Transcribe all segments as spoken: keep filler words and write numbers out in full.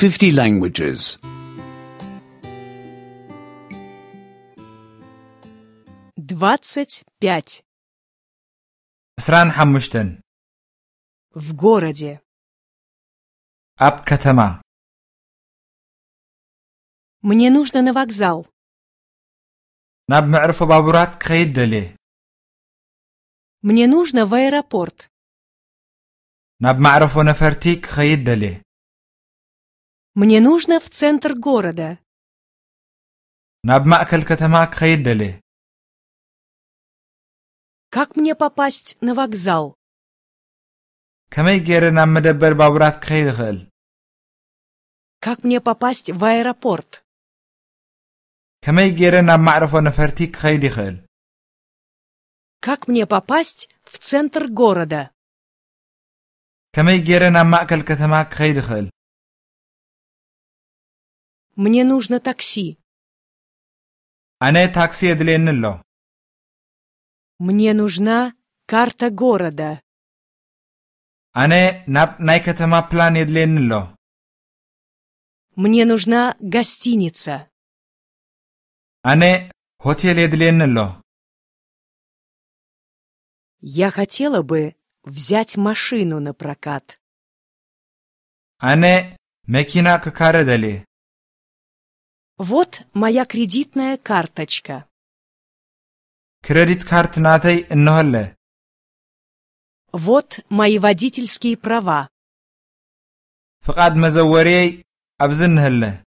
fifty languages. двадцать пять. عشران حمشتن. В городе. أب كتما. Мне нужно на вокзал. ناب معرفة بابورات كخيد دلي. Мне нужно в аэропорт. ناب معرفة نفرتيك خيد دلي. Мне нужно в центр города. ناب مأكل كتماك خيد دلي. Как мне попасть на вокзал? كمي جير ناب مدبر بابورات كخيد خيل. Как мне попасть в аэропорт? كمي جير ناب معرفة نفرتيك خيد خيل. Как мне попасть в центр города? كمي جير ناب مأكل كتماك خيد خيل. Мне нужно такси. أنا تاكسي يدلين اللو. Мне нужна карта города. أنا ناب ناي كتما بلان يدلين اللو. Мне нужна гостиница. أنا هوتيل يدلين اللو. Я хотела бы взять машину на прокат. أنا مكينة ككار دلي. Вот моя кредитная карточка. كريديت كارت ناتي إنهله. Вот мои водительские права. فقاد مزوري أبزنهله.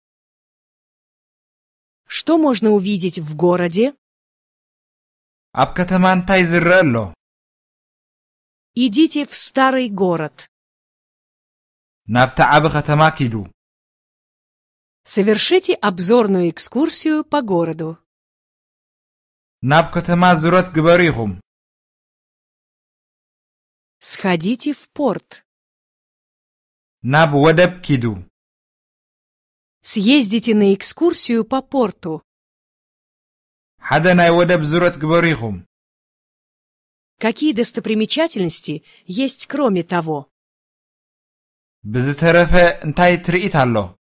Что можно увидеть в городе? أب كتمان تاي زرقلو. Идите в старый город. ناب تعب ختماكيدو. Совершите обзорную экскурсию по городу. ناب كتما زرت قبريهم. Сходите в порт. ناب ودب كيدو. Съездите на экскурсию по порту. حدا ناي ودب زرت قبريهم. Какие достопримечательности есть кроме того? بزترفة انتاي ترئيت الله.